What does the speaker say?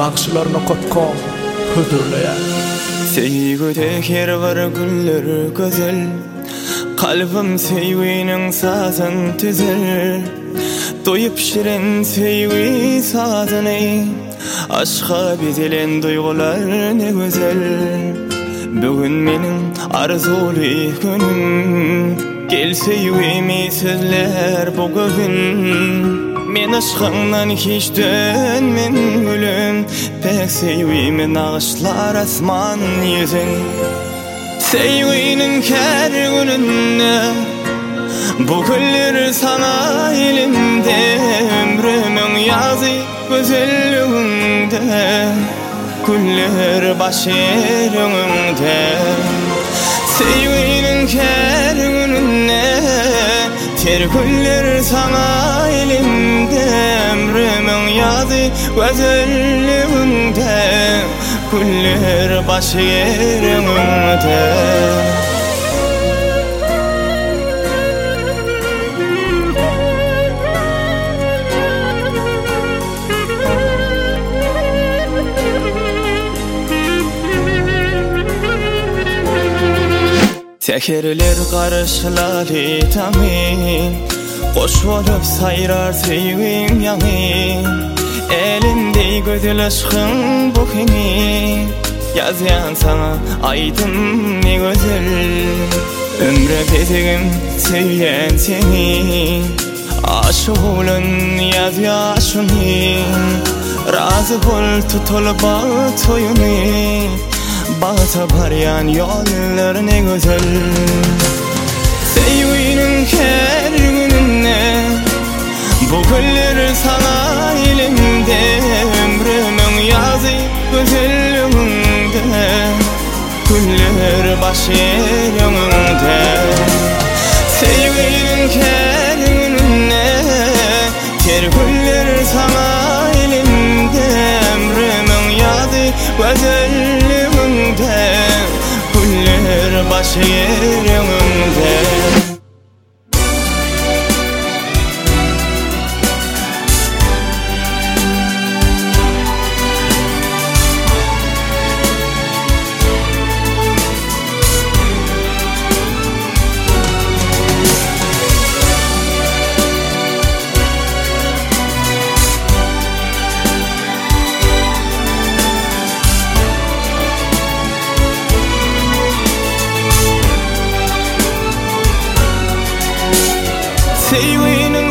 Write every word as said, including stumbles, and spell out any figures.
bakışlarına kotkon hüdürleyen. Seygüde her var güller güzel, kalbim seyginin sazın tüzel. Doyup şirin seygi sazını, aşka bedilen duygular ne güzel. Bugün menin arzuli günüm, gel seygimi sözler bu gün. Men aşkından hiç dönmen gülüm, pek seygimi nağışlar asman yüzün. Seyginin her gününde bu güller sana elimde, ömrümün yazı güzelliğinde, güller başarımda. Sevginin her gününe ter güller sana elimde, ömrümün yazı güzelliğinde, güller başarımda. Tekerler karışlar itamin, koş olup sayrar sevgin yamin. Elimde güzel aşkın bu kini, yazyan sana aydım ne güzel. Ömre bedigim sevyen seni, aşık olun yaz yaşını. Razı ol tutul bağ toyunu, bağıta baryan yollar ne güzel. Sevginin her gününe bu güller sana elimde, ömrümün yazı güzelliğinde, güller başarımda. Sevginin her gününe ter güller sana elimde, ömrümün yazı güzelliğinde, güller başarımda. Sevginin